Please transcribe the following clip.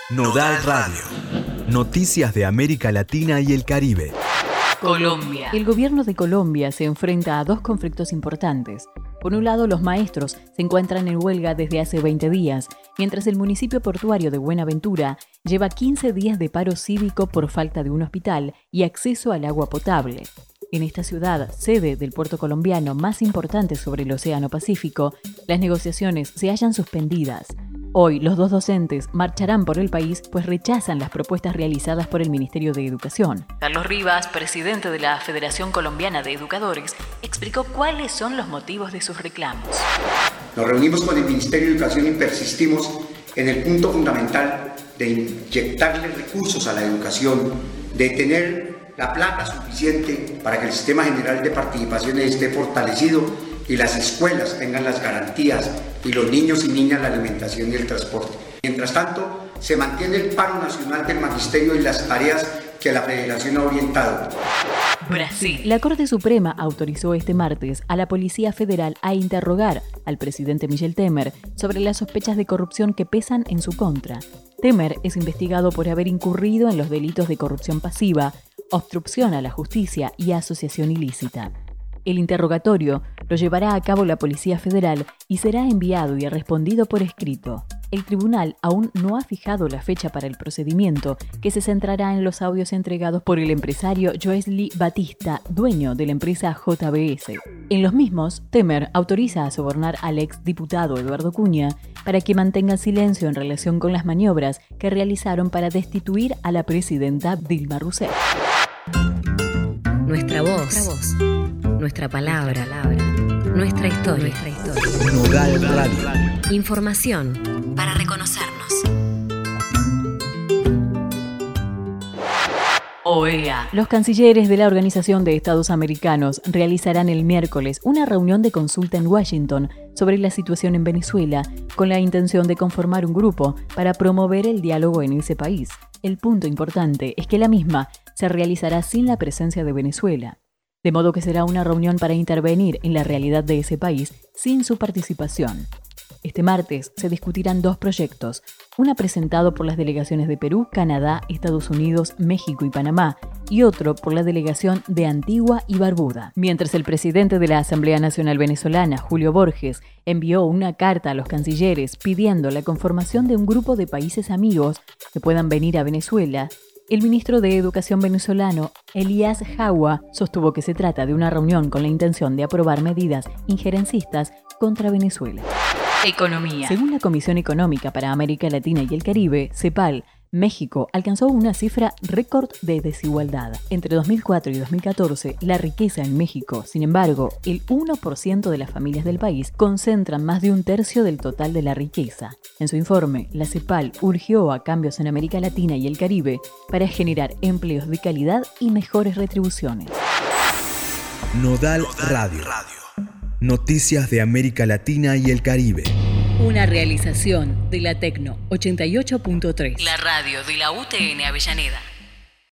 Nodal Radio. Noticias de América Latina y el Caribe. Colombia. El gobierno de Colombia se enfrenta a dos conflictos importantes. Por un lado, los maestros se encuentran en huelga desde hace 20 días, mientras el municipio portuario de Buenaventura lleva 15 días de paro cívico por falta de un hospital y acceso al agua potable. En esta ciudad, sede del puerto colombiano más importante sobre el Océano Pacífico, las negociaciones se hallan suspendidas. Hoy, los dos docentes marcharán por el país pues rechazan las propuestas realizadas por el Ministerio de Educación. Carlos Rivas, presidente de la Federación Colombiana de Educadores, explicó cuáles son los motivos de sus reclamos. Nos reunimos con el Ministerio de Educación y persistimos en el punto fundamental de inyectarle recursos a la educación, de tener la plata suficiente para que el sistema general de participaciones esté fortalecido y las escuelas tengan las garantías y los niños y niñas la alimentación y el transporte. Mientras tanto, se mantiene el paro nacional del magisterio y las tareas que la Federación ha orientado. Brasil. La Corte Suprema autorizó este martes a la Policía Federal a interrogar al presidente Michel Temer sobre las sospechas de corrupción que pesan en su contra. Temer es investigado por haber incurrido en los delitos de corrupción pasiva, obstrucción a la justicia y asociación ilícita. El interrogatorio lo llevará a cabo la Policía Federal y será enviado y respondido por escrito. El tribunal aún no ha fijado la fecha para el procedimiento, que se centrará en los audios entregados por el empresario Joesley Batista, dueño de la empresa JBS. En los mismos, Temer autoriza a sobornar al exdiputado Eduardo Cunha para que mantenga silencio en relación con las maniobras que realizaron para destituir a la presidenta Dilma Rousseff. Nuestra voz. Nuestra palabra, nuestra historia. Nodal Radio. Información para reconocernos. OEA. Los cancilleres de la Organización de Estados Americanos realizarán el miércoles una reunión de consulta en Washington sobre la situación en Venezuela, con la intención de conformar un grupo para promover el diálogo en ese país. El punto importante es que la misma se realizará sin la presencia de Venezuela. De modo que será una reunión para intervenir en la realidad de ese país sin su participación. Este martes se discutirán dos proyectos, uno presentado por las delegaciones de Perú, Canadá, Estados Unidos, México y Panamá, y otro por la delegación de Antigua y Barbuda. Mientras el presidente de la Asamblea Nacional Venezolana, Julio Borges, envió una carta a los cancilleres pidiendo la conformación de un grupo de países amigos que puedan venir a Venezuela, el ministro de Educación venezolano, Elías Jagua, sostuvo que se trata de una reunión con la intención de aprobar medidas injerencistas contra Venezuela. Economía. Según la Comisión Económica para América Latina y el Caribe, CEPAL, México alcanzó una cifra récord de desigualdad. Entre 2004 y 2014, la riqueza en México, sin embargo, el 1% de las familias del país concentran más de un tercio del total de la riqueza. En su informe, la CEPAL urgió a cambios en América Latina y el Caribe para generar empleos de calidad y mejores retribuciones. Nodal Radio. Noticias de América Latina y el Caribe. Una realización de la Tecno 88.3. La radio de la UTN Avellaneda.